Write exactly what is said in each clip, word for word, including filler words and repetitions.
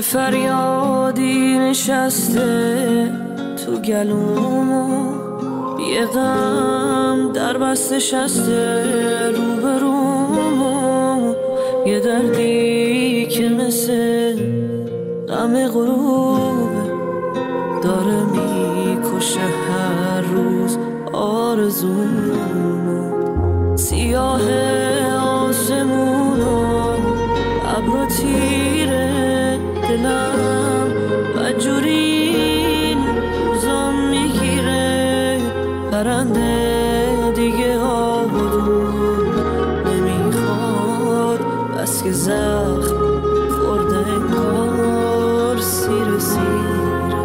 فریادی نشسته تو گلومو، یه غم در بست شسته روبرومو، یه دردی که مثل غم غروبه داره میکشه هر روز آرزومو. سیاه آسمونو ابرو تیره دلم بدجوری این روزا میگیره، پرنده دیگه آبادون نمیخواد بس که زخم خورده انگار سیر سیره.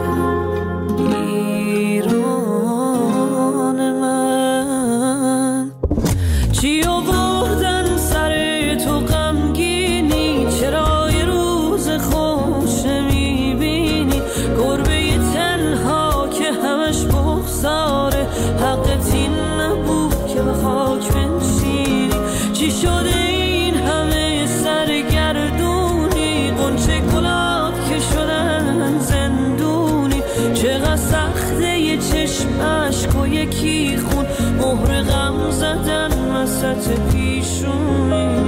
ایران من چی آوردن سر تو غمگینی، چرا یه روز خوش نمیبینی، گربه تنها که همش بغضاره، حقت این نبود که به خاک بنشینی، چی شده این همه سرگردونی، غنچه گلاب که شدن زندونی، چقدر سخته یه چشم عشق و یکی خون، مهر غم زدن وسط پیشونی.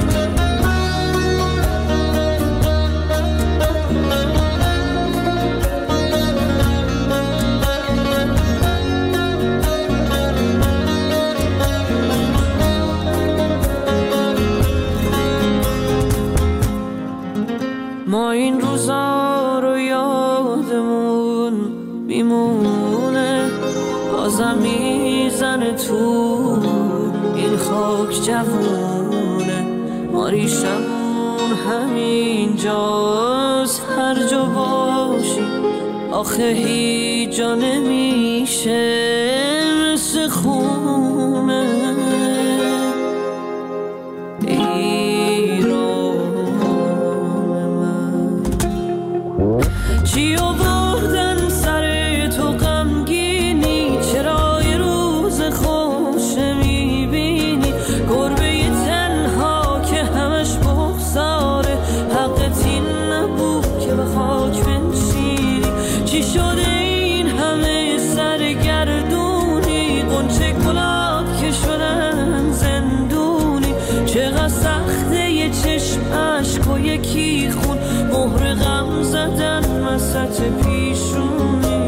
ما این روزا رو یادمون میمونه، بازم میزنه تو این خاک جوونه، ما ریشمون همین جاست هر جا باشی، آخه هیچ جا نمیشه مثل خونه. چی آوردن سر تو غمگینی، چرا یه روز خوش نمیبینی، گربه تنها که همش بغضاره، حقت این نبود که به خاک بنشینی، چی شده این همه سرگردونی، غنچه گلاب که شدن زندونی، چقدر سخته یه چشم عشق و یکی خون، مهر غم زدن وسط پیشونی.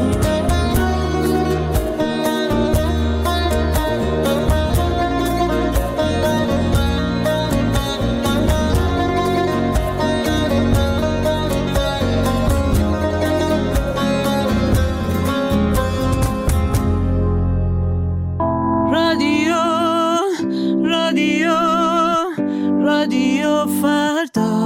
رادیو رادیو رادیو فردا.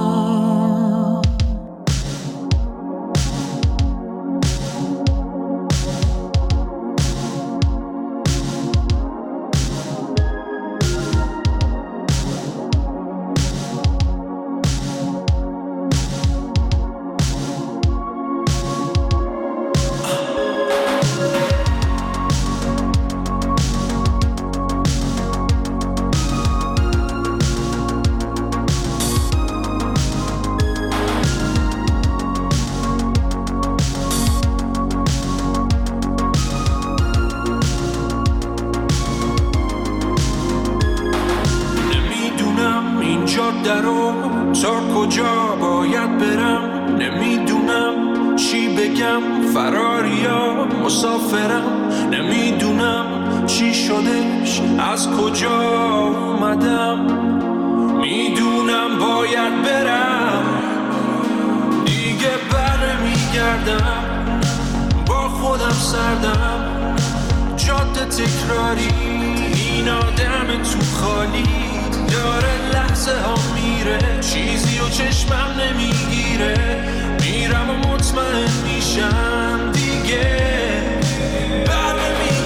درو تا کجا باید برم، نمیدونم چی بگم، فراریا مسافرم، نمیدونم چی شدش، از کجا اومدم، میدونم باید برم، دیگه بر میگردم، با خودم سردم، جاده تکراری، این آدم تو خالی داره لحظه ها میره، چیزی و چشمم نمیگیره، میرم و مطمئن میشم دیگه بر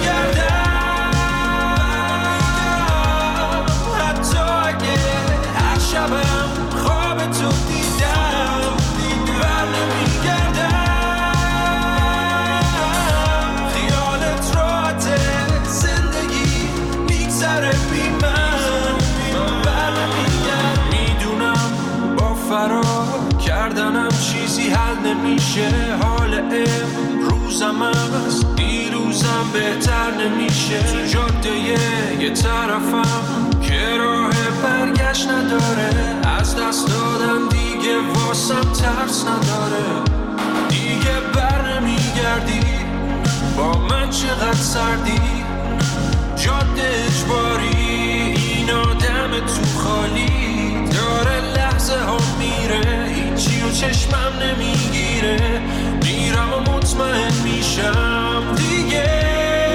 نمیگردم، حتی اگه هر شبم خواب تو دیدم بر نمیگردم، خیالت راحته زندگی میگذره بی من، فرار کردنم چیزی حل نمیشه، نمیشه حال امروزم از دیروزم بهتر نمیشه تو جاده یه طرفم که راه برگشت نداره از دست دادم دیگه واسم ترس نداره دیگه بر نمیگردی با من چقدر سردی جاده اجباری این آدم تو خالی داره لحظه ها میره هیچی و چشمم نمیگیره میرم و مطمئن میشم دیگه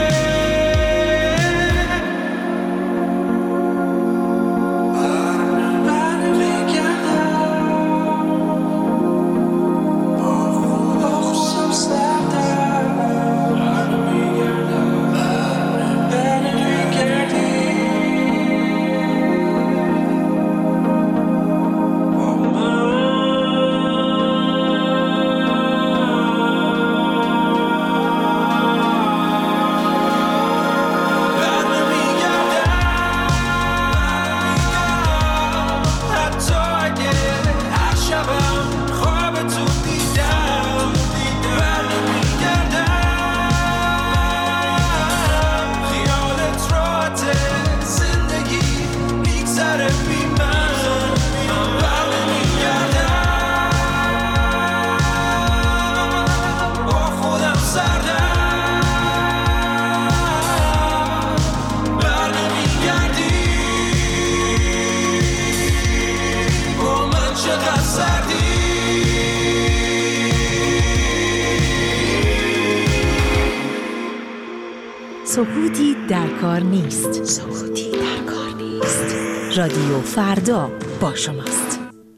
سکوتی در کار نیست. سکوتی در کار نیست. رادیو فردا با شماست.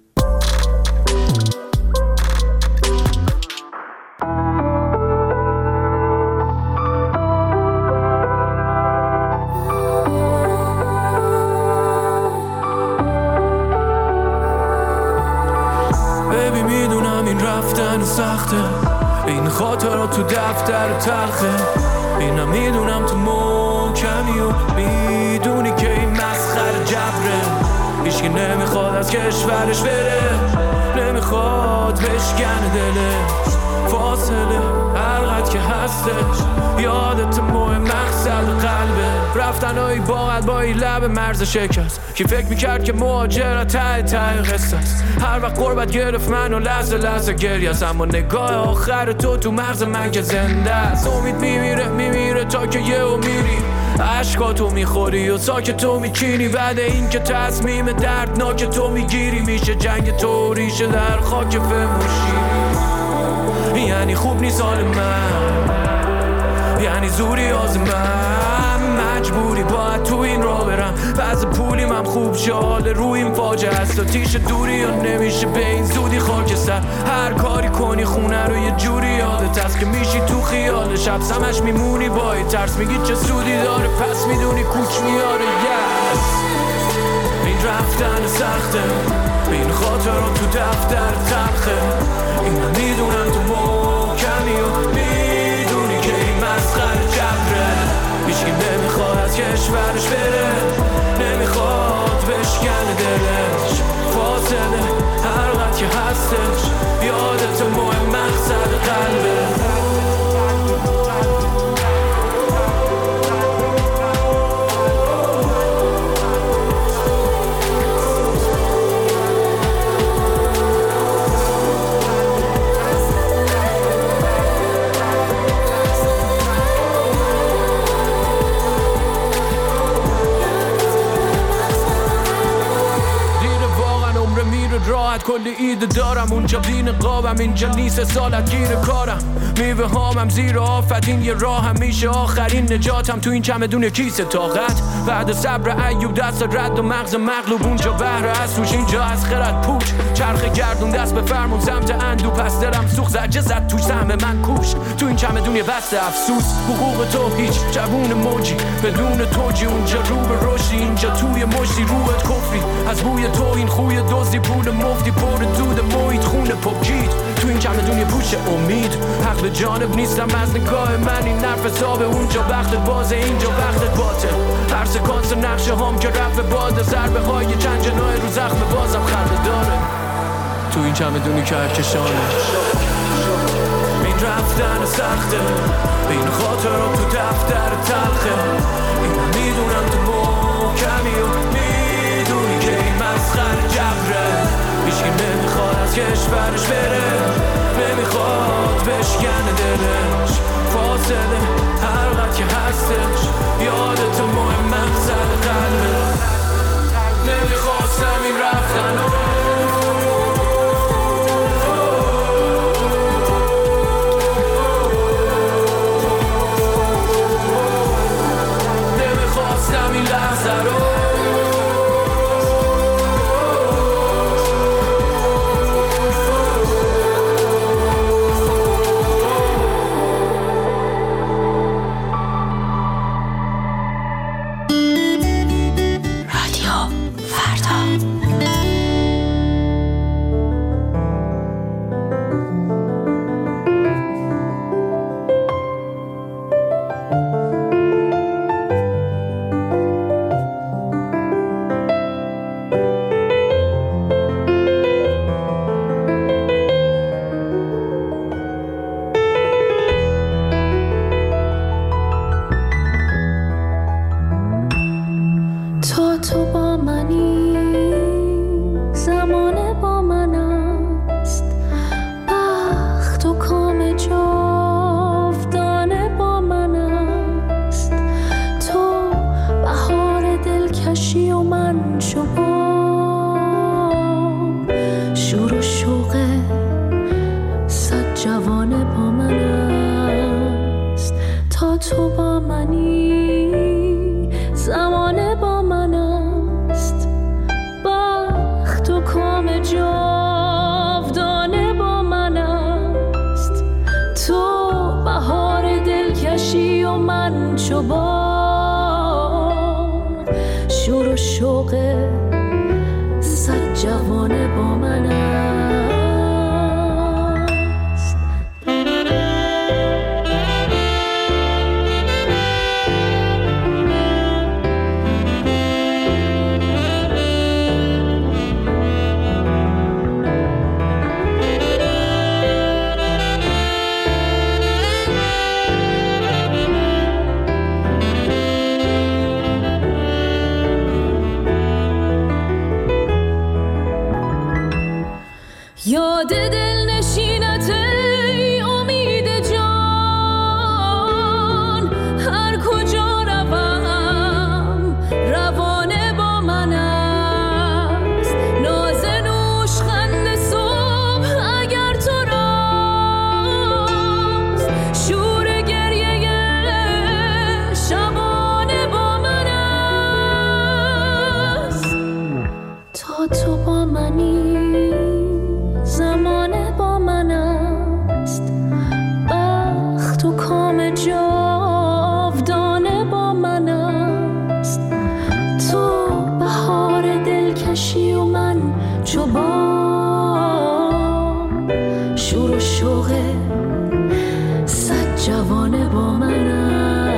ببی میدونم این رفتن سخته این خاطرات تو دفتر تلخه اینم میدونم تو محکمی و میدونی که این مسخره جبره هیچکی نمیخواد از کشورش بره نمیخواد بشکنه دلش فاصله هرقدر که هستش یادت مهم مقصد قلبه رفتنهایی با قلبایی لب مرز شکست کی فکر میکرد که مهاجرت ته ته قصه است هر وقت قربت گرفت منو لحظه لحظه گریه است اما نگاه آخر تو تو مغز من که زنده است امید میمیره میمیره تا که یه و میری عشقاتو میخوری و ساکت تو میچینی بعد این که تصمیم دردناک تو میگیری میشه جنگ تو ریشه در خاک فموشی یعنی خوب نیست حال من یعنی زوری از من مجبوری باید تو این راه برم بعض پولیم هم خوب شاله روی این فاجعه است و تیش دوری یا نمیشه به این زودی خاکستر هر کاری کنی خونه رو یه جوری یادت هست که میشی تو خیال شب سمش میمونی با این ترس میگی چه سودی داره پس میدونی کوچ میاره yes. این رفتن سخته این خاطرات تو دفتر تلخه این میدونم تو محکمی و میدونی که این مسخره جبره هیچکی نمیخواد از کشورش بره نمیخواد بشکنه دلش فاصله هرقدر که هستش یادت مهم مقصد قلبه راحت کلی ایده دارم اونجا بین قابم اینجا نیست سالت گیر کارم میوه هامم زیر آفت این یه راه هم میشه آخرین نجاتم تو این چمدون کیسه طاقت بعد صبر ایوب دست رد و مغز مغلوب اونجا بهره از توش اینجا از خرد پوچ چرخ گردون دست به فرمون سمت اندو پس دلم سوخ زجه زد توش سهم من کوش تو این چمدون یه بسته افسوس حقوق تو هیچ جوون موجی بدون توجی اونجا رو به رشدی اینجا توی مشتی روحت کفری از بوی تو این خوی دوزی پول مفتی پر دود محیط خونه پاکید تو این چمدون یه پوش امید حق به جانب نیستم از نگاه من این نرف حسابه اونجا وقت بازه اینجا وقت باته هر سکانس نقشه هم که رفت باده ضربه های چند جناه رو زخم بازم خنده داره تو این چمدونی که کشانه این رفتن سخته، این خاطرات تو دفتر تلخه، این میدونم تو محکمی و میدونی که این مسخر جبره. هیچکی نمیخواد از کشورش بره، نمیخواد بشکنه دلش، فاصله هر وقت که هستش یادت مهم مقصد قلبه. نمیخواستم این رفتن رو، نمیخواستم این لحظه رو. یاد دل نشینت ای امید جان، هر کجا روم روانه با من است. ناز نوش خنده صبح اگر تو راست، شور گریه شبانه با من است. تا تو با منی زمانه با من است، بخت و کام جاودانه با من است. تو بهار دلکشی و من چو بام، شور و شوق صد جوانه با من است.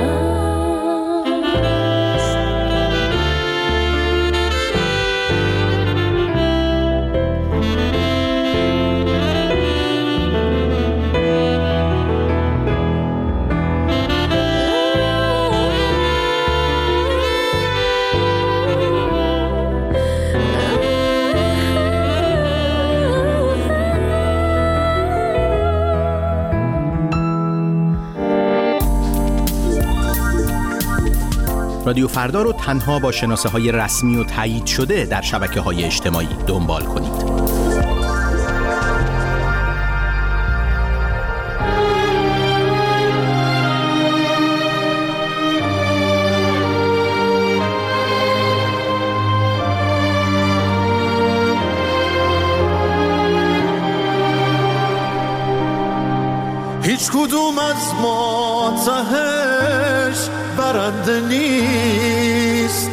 رادیو فردا رو تنها با شناسه های رسمی و تایید شده در شبکه های اجتماعی دنبال کنید. هیچ کدوم از ما تهش برنده نیست،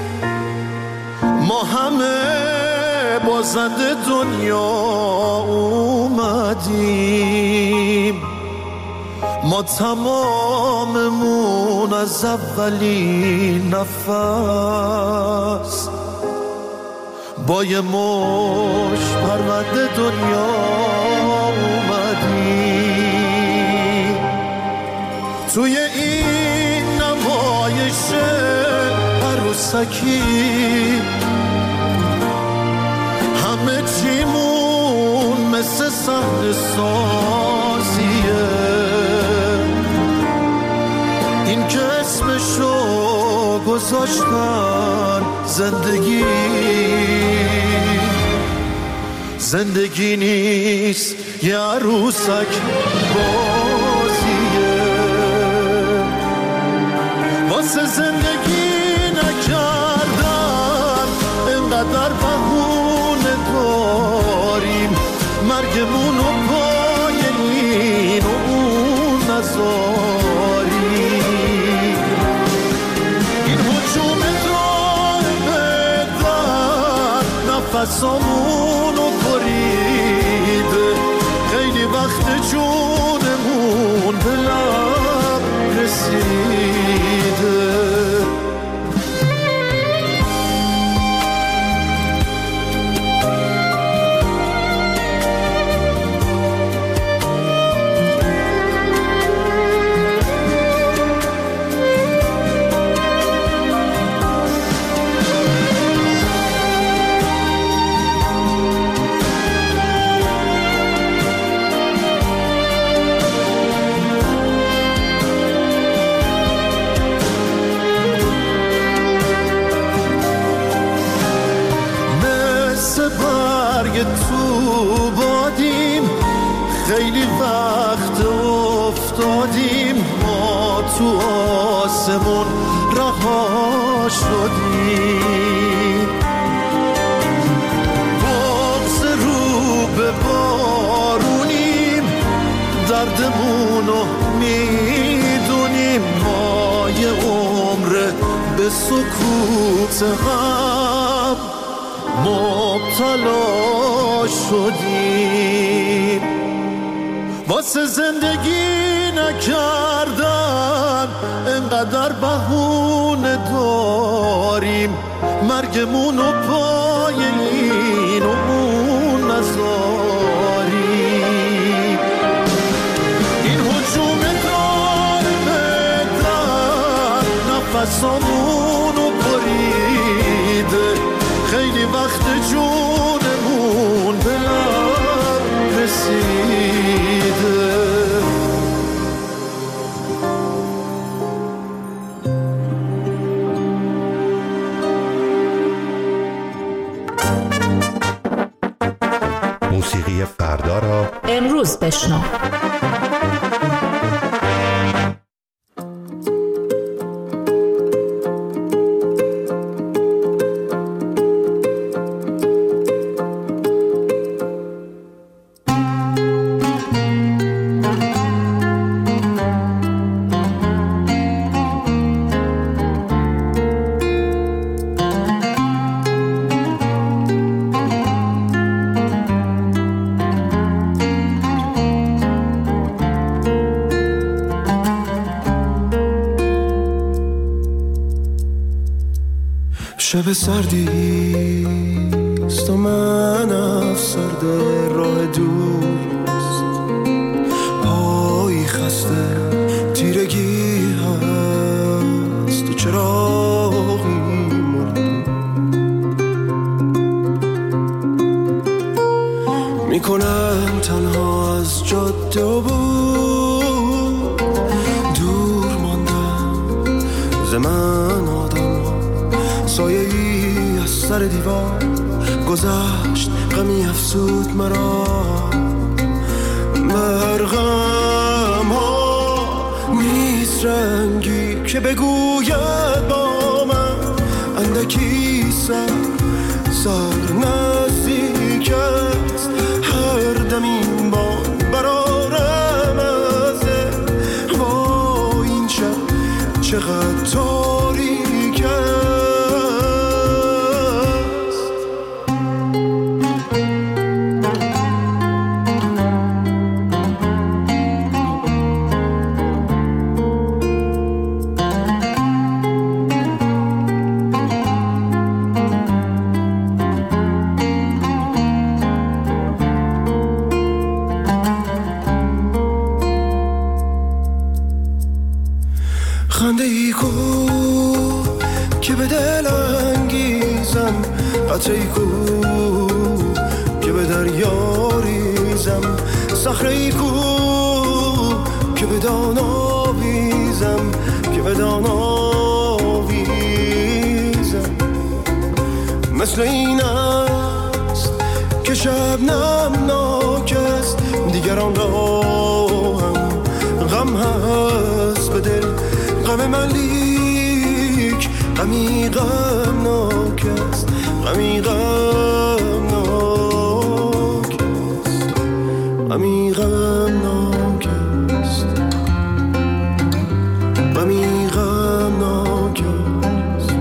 ما همه بازنده دنیا اومدیم. ما تماممون از اولین نفس با یه مش پرونده دنیا اومدیم. کردی توی این نمایش عروسکی همه چیمون مثل صحنه سازیه این که اسمشو گذاشتن زندگی زندگی نیست یه عروسک بازیه واسه زندگی نکردن اینقدر بهونه داریم مرگمونو پای این و اون نذاریم این حجوم راه بدن نفسامونو بریده خیلی وقت جونمون به لب رسیده تو بادیم خیلی وقت افتادیم ما تو آسمون رها شدیم بغض رو به بارونیم دردمونو میدونیم ما یه عمر به سکوت هم مبتلا شدیم واسه زندگی نکردن انقدر بهونه داریم مرگمونو پای این و اون نذاریم این حجوم دار بدن نفسامونو بریده خیلی وقت جونمون به لب رسیده موسیقی فردا را امروز بشنو. شب سردیست و من افسرده راه دوست پایی خسته تیرگی هست و چراغی مردم میکنم تنها از جاده و بود دور ماندم ز من آدم سایه ای از سر دیوار گذشت غمی افسود مرا مرغم ها نیست رنگی که بگوید با من اندکی سر سر نزدیک است هر دم این باد برارم ازه با این شب چقدر تاریک است که به دل انگیزم، قطعی کو که به دریا ریزم، صخره‌ای کو که به دان آویزم، که به دان آویزم. مثل این است که شبنم ناک است، دیگران را هم غم هست به دل، غم من لیک غمی غمناک است، غمی غمناک است، غمی غمناک است، غمی غمناک است،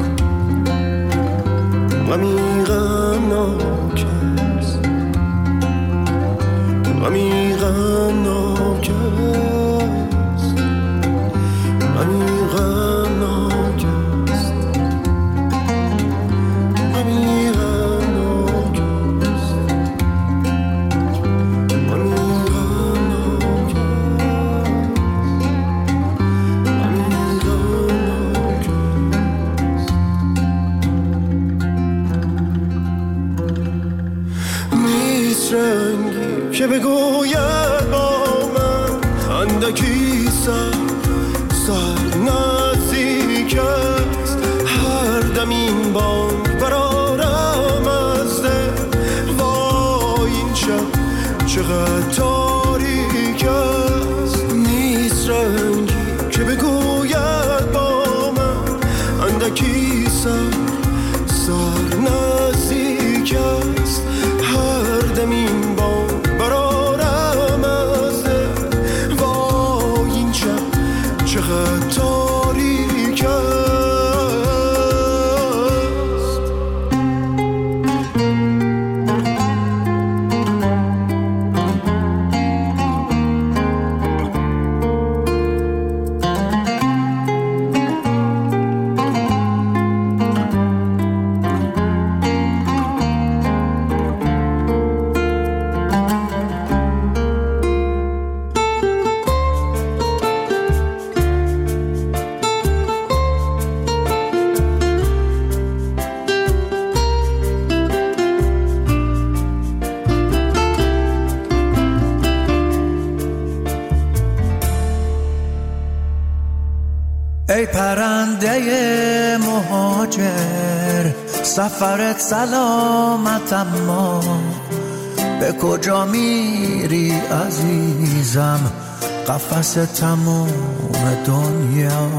غمی غمناک است، غمی غمناک است، غمی غمناک است، غمی غمناک است، غمی غمناک است، نیست رنگی که بگوید با من اندکی سر سر نزدیک است، هر دم این بانگ برارم از دل، وای این شب چقدر تاریک است. نیست رنگی که بگوید با من اندکی سر سر نزدیک است، هر دم این بانگ برارم از دل، وای این شب چقدر تاریک است. ای پرنده مهاجر، سفرت سلامت، اما به کجا میری عزیزم؟ قفس تموم دنیا،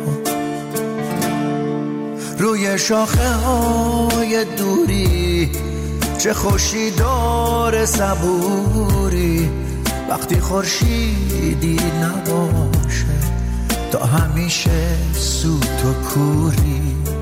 روی شاخه های دوری چه خوشی داره صبوری، وقتی خورشیدی نباشه تا همیشه سوت و کوری.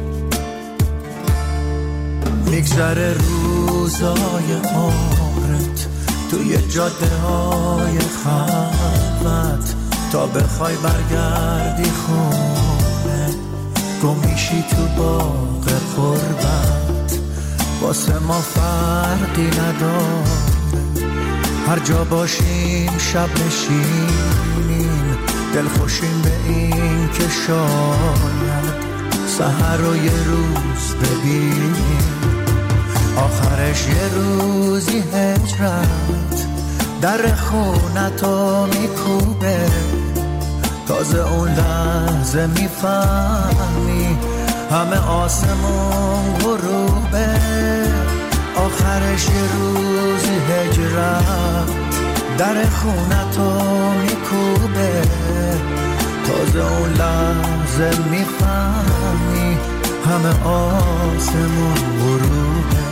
میگذره روزای عمرت توی جاده های خلوت، تا بخوای برگردی خونه گم میشی تو باغ قربت. واسه ما فرقی نداره هر جا باشیم، شب نشینیم دل خوشیم به این که شاید سحر رو یه روز ببینیم، آخرش یه روزی هجرت در خونتو میکوبه. تازه اون لحظه میفهمی همه آسمون غروبه، آخرش یه روزی هجرت در خونتو میکوبه. تازه اون لحظه میفهمی همه آسمون غروبه.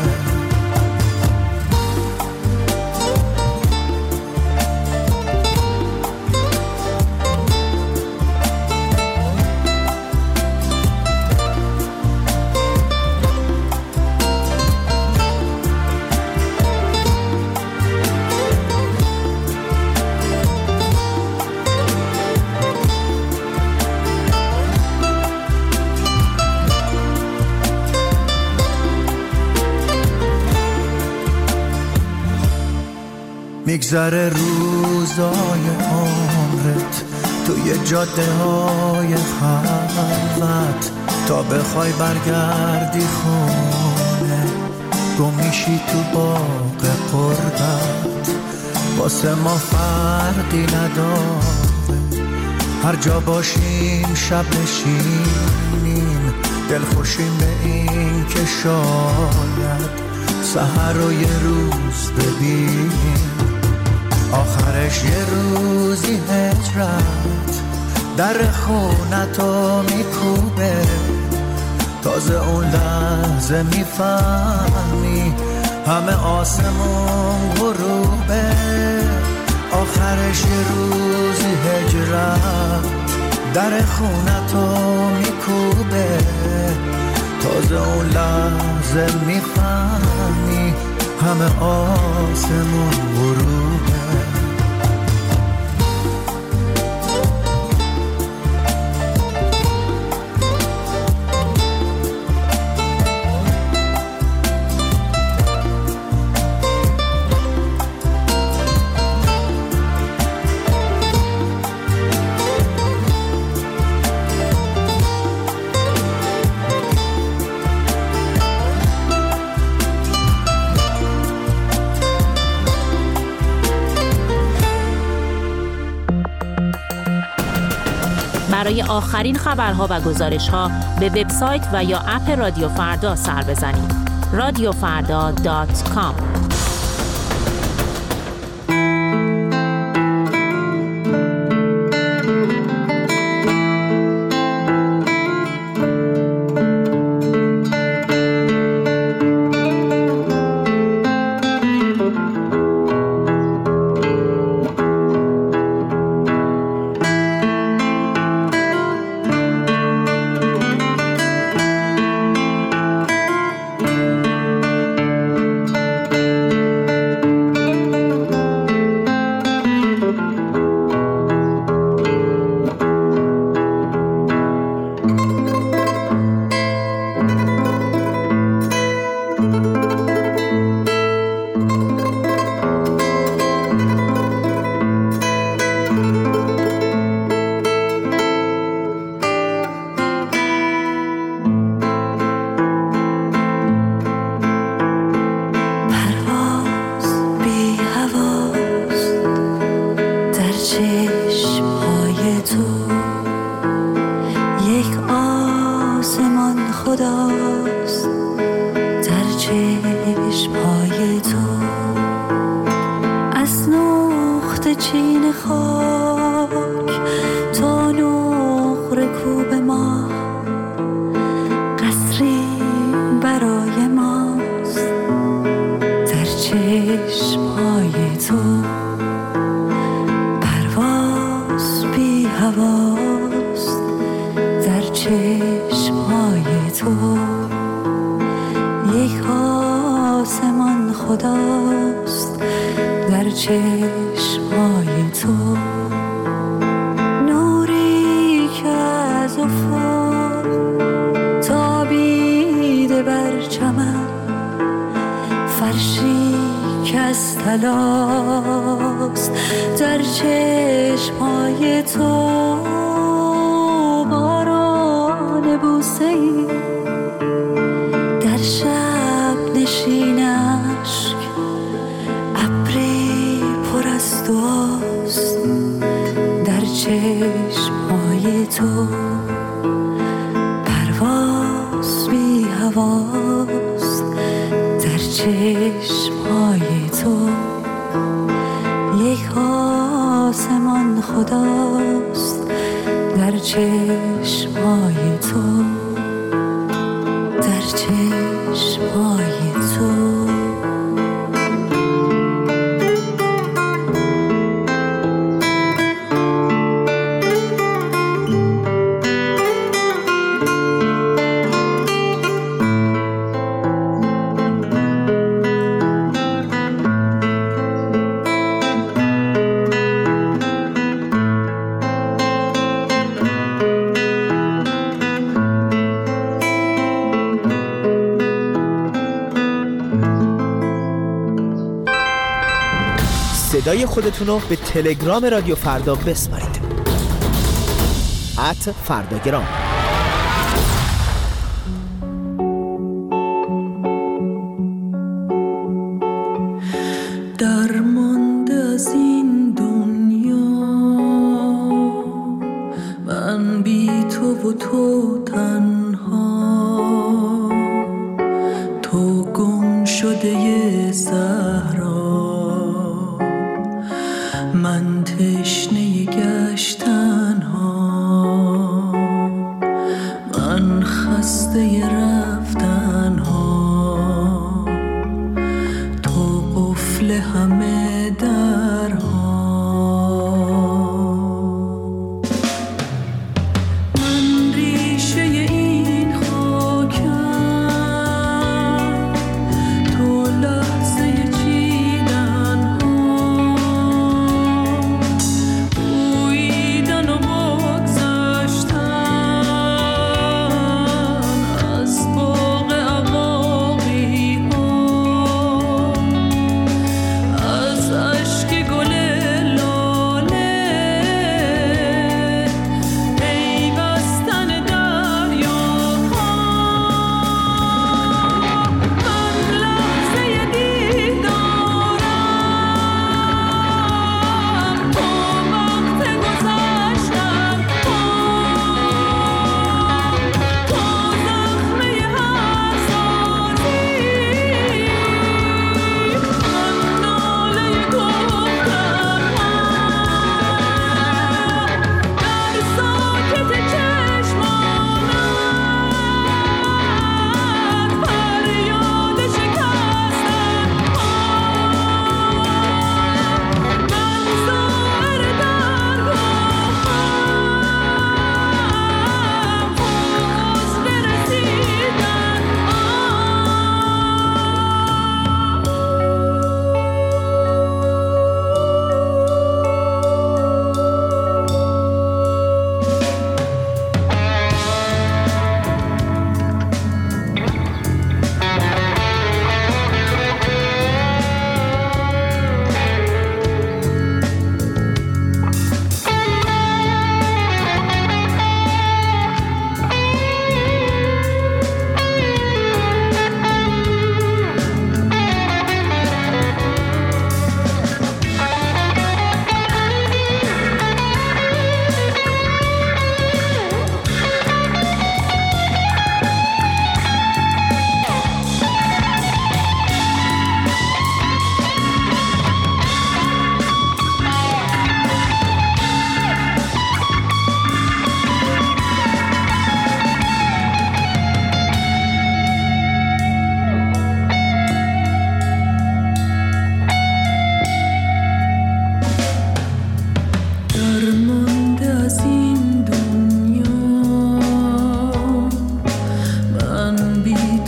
میگذره روزای عمرت توی جاده های خلوت، تا بخوای برگردی خونه، گم میشی تو باغ قربت. واسه ما فرقی نداره، هر جا باشیم شب نشینیم، دل خوشیم به این که شاید سحر رو یه روز ببینیم. آخرش یه روزی هجرت در خونتو میکوبه، تازه اون لحظه میفهمی همه آسمون غروبه. آخرش یه روزی هجرت در خونتو میکوبه، تازه اون لحظه میفهمی همه آسمون غروبه. برای آخرین خبرها و گزارش‌ها به وبسایت و یا اپ رادیو فردا سر بزنید. رادیو فردا دات کام. صدای خودتون رو به تلگرام رادیو فردا بسپارید. ات فرداگرام.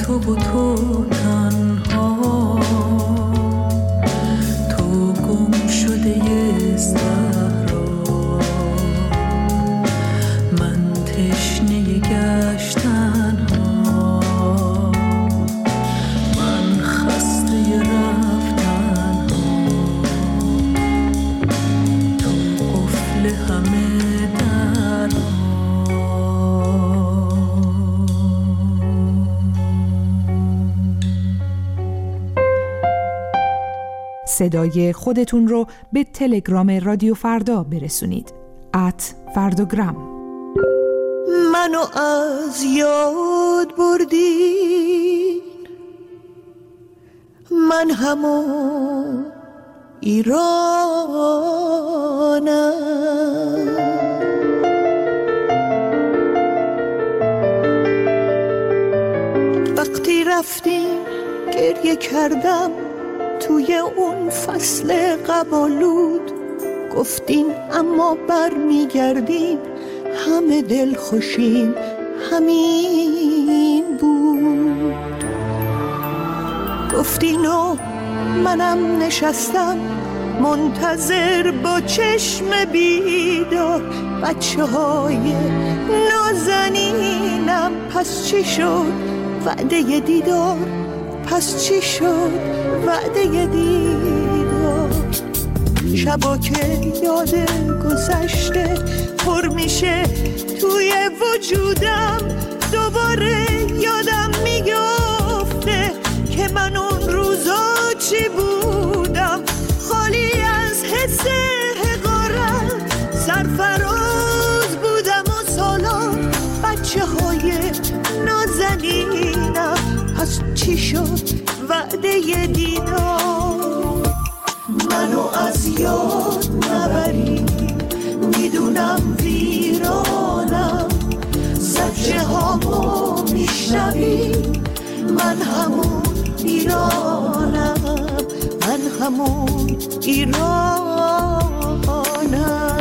تو و تو تنها، تو گم شده صحرا، من تشنه گشتن ها، من خسته رفتن ها، تو قفل همه در ها. صدای خودتون رو به تلگرام رادیو فردا برسونید. ات فردوگرام. منو از یاد بردین، من همون ایرانم. وقتی رفتین گریه کردم توی اون فصل قبالود، گفتین اما بر میگردین همه دل خوشیم همین بود. گفتین و منم نشستم منتظر با چشم بیدار، بچه های نازنینم پس چی شد وعده دیدار، پس چی شد وعده دیدار. شبا که یاد گذشته پر میشه توی وجودم، دوباره یادم میگفته که من اون روزا چی بودم، خالی از حس حقارت، سرفراز بودم و سالان بچه های نازنینم، پس چی شد وعده دیدار. منو از یاد نبری، میدونم ویرانم، زجه هامو میشنوی، من همون ایرانم، من همون ایرانم.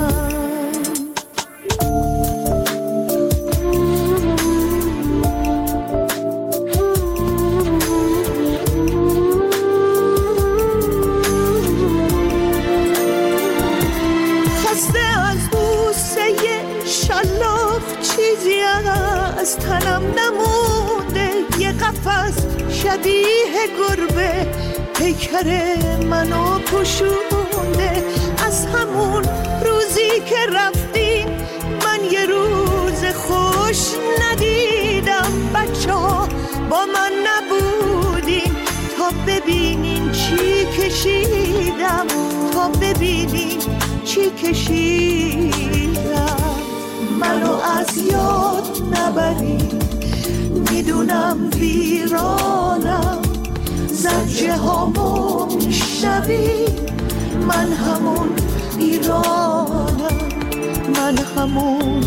چیزی از تنم نمونده، یه قفس شبیه گربه پیکر منو پوشونده. از همون روزی که رفتیم من یه روز خوش ندیدم، بچه ها با من نبودین تا ببینین چی کشیدم، تا ببینین چی کشیدم. منو از یاد نبری، میدونم ویرانم، زجه هامو میشنوی، من همون ایرانم، من همون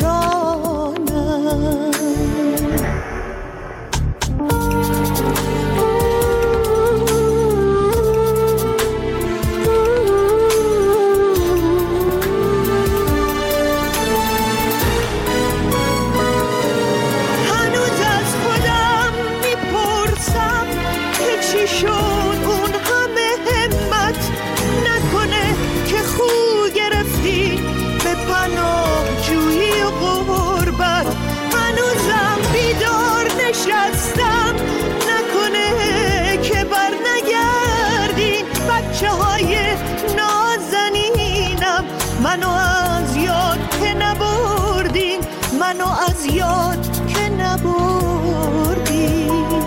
ایرانم. نشستم نکنه که بر نگردین بچه های نازنینم، منو از یاد که نبردین، منو از یاد که نبردین.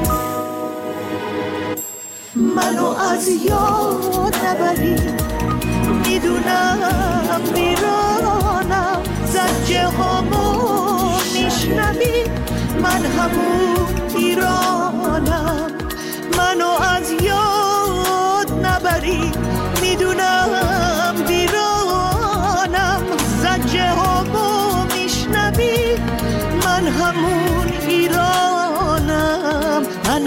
منو از یاد نبرین، میدونم میرانم، زجه هامو میشنوی، من همون ایرانم. منو از یاد نبری، میدونم ویرانم، زجه هامو میشنوی، من همون ایرانم، من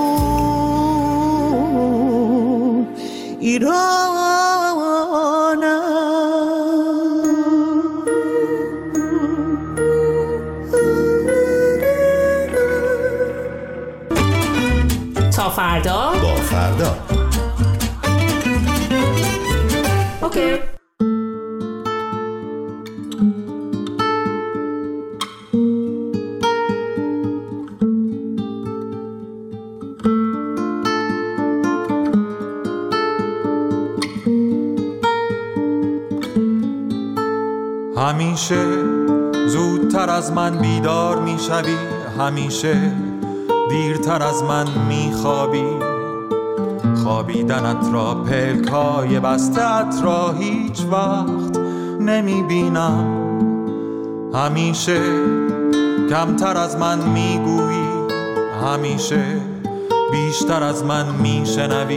همون ایرانم. تا فردا با فردا. اوکی. همیشه زودتر از من بیدار میشوی، همیشه دیرتر از من میخوابی. خوابیدنت را، پلکای بسته‌ات را هیچ وقت نمیبینم. همیشه کمتر از من میگویی، همیشه بیشتر از من میشنوی.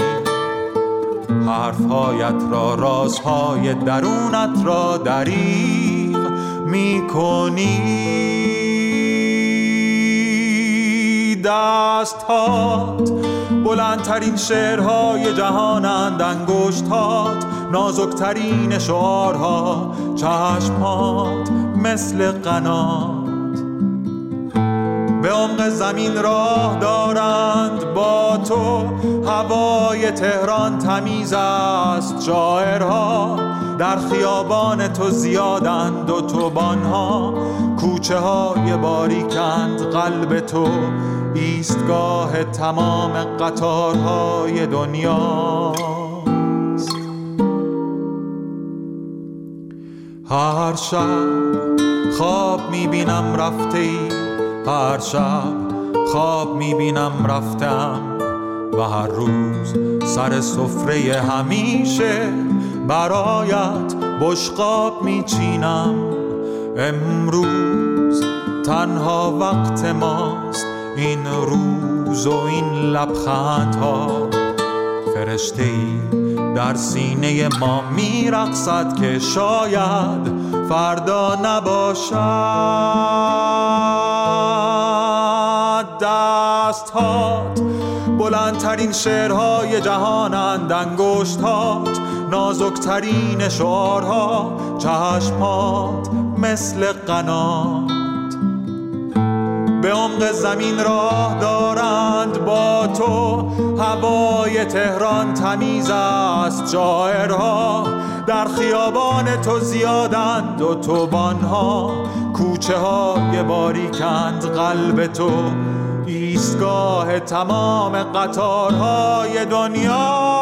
حرفهایت را، رازهای درونت را دریغ میکنی. دستهات بلندترین شعرهای جهانند، انگشتات نازکترین شعارها، چشمات مثل قنات به عمق زمین راه دارند. با تو هوای تهران تمیز است، شاعرها در خیابان تو زیادند، و توبانها کوچه های باریکند. قلب تو ایستگاه تمام قطارهای دنیاست. هر شب خواب میبینم رفته ای، هر شب خواب میبینم رفتم، و هر روز سر سفره همیشه برایت بشقاب میچینم. امروز تنها وقت ماست، این روز و این لبخندها. فرشته‌ای در سینه ما میرقصد که شاید فردا نباشد. دستهات بلندترین شعرهای جهانند، انگشتات نازکترین شعارها، چشمات مثل قنات به عمق زمین راه دارند. با تو هوای تهران تمیز است، شاعرها در خیابان تو زیادند، و توبانها کوچه های باریکند. قلب تو ایستگاه تمام قطارهای دنیا.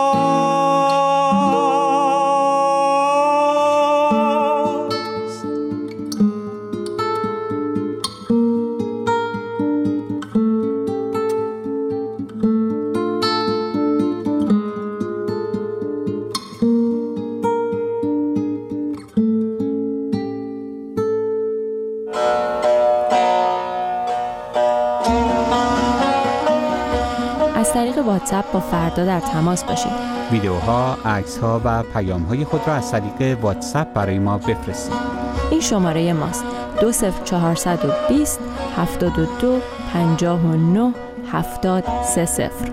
از طریق واتساپ با فردا در تماس باشید. ویدیوها، عکس‌ها و پیام‌های خود را از طریق واتساپ برای ما بفرستید. این شماره ماست: دو صفر چهارصد و بیست هفتاد و دو پنجاه و نه هفتاد سه صفر.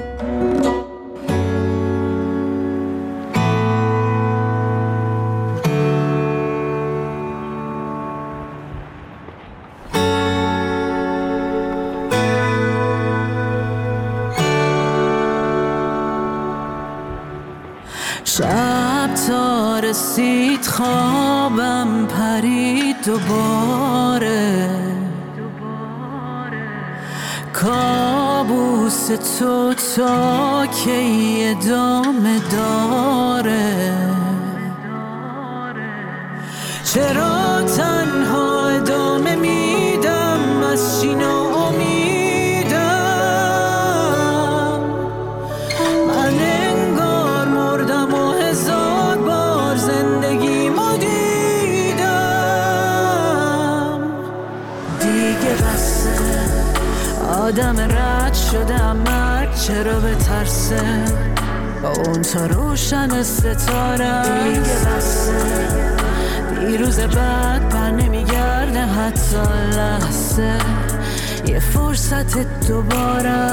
شب تا رسید خوابم پرید دوباره، کابوس تو تا کی ادامه داره؟ چرا تنها ادامه میدم از چی ناامیدم؟ من انگار مردم و هزار بار زندگیمو دیدم. دیگه بسه، آدم رد شدم، مرگ چرا بترسه؟ با اون تا روشن ستاره دیگه بسه، دیروز بعد بر نمیگرده حتی لحظه، یه فرصت دوباره.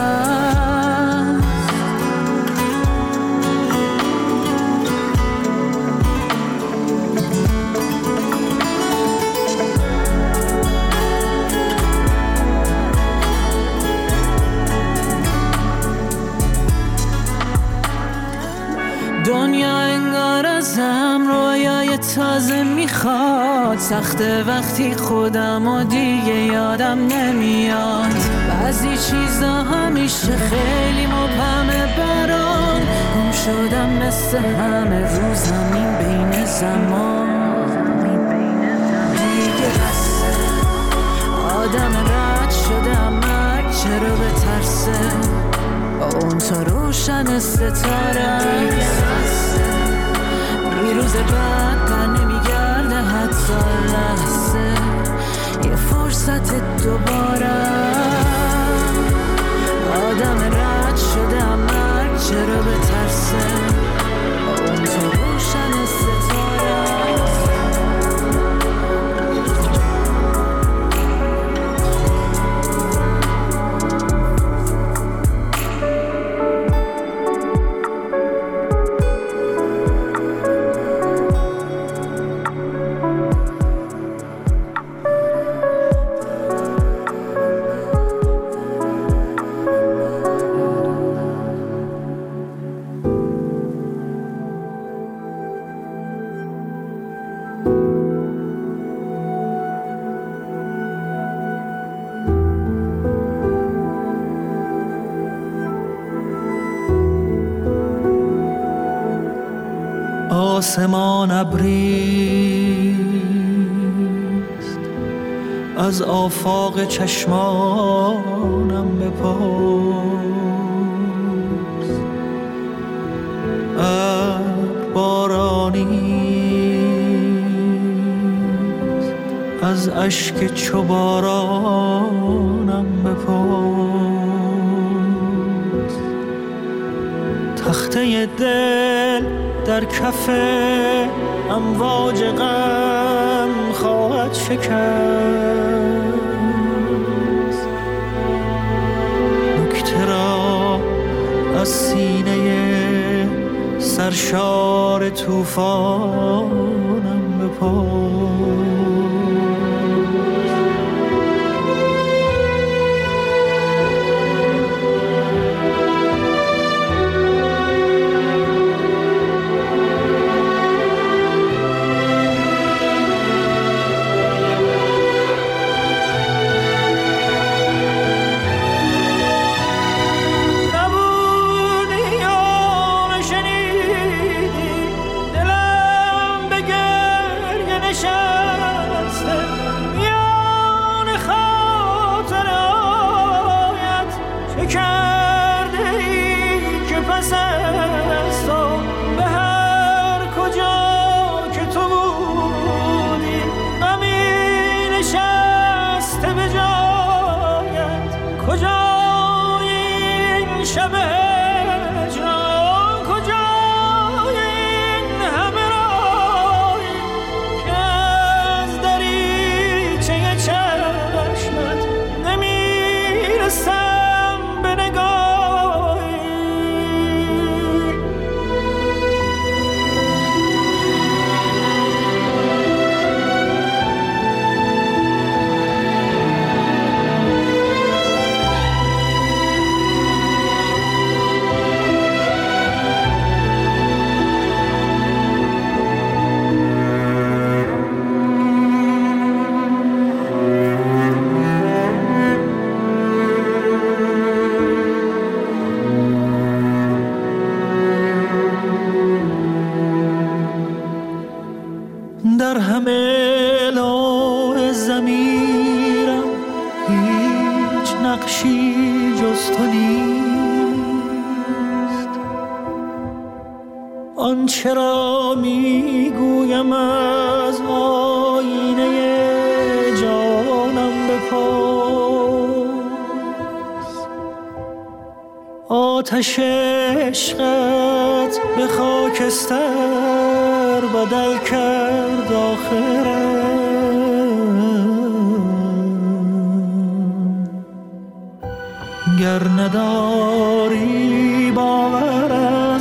تازه میخواد. سخته وقتی خودم و دیگه یادم نمیاد. بعضی چیزا همیشه خیلی مبهمه برام. گم شدم مثل همه رو زمین بین زمان. دیگه بسه آدم رد شدم مرگ چرا به ترسه. اون تا روشن ستاره روز بعد بر نمیگرده حتی لحظه. یه فرصت دوباره آدم رد شده مرگ چرا به ترسه. اون تو روشن ستاره آسمان ابریست از آفاق چشمانم بپرس. ابر بارانیست از اشک چو بارانم بپرس. تخته دل در کف امواج غم خواهد شکست. نکته را از سینه سرشار طوفانم بپرس. در همه لوح ضمیرم هیچ نقشی جز تو نیست. آنچه را میگویم از آینه جانم بپرس. آتش عشقت به خاکستر بدل کرد آخرم. گر نداری باورم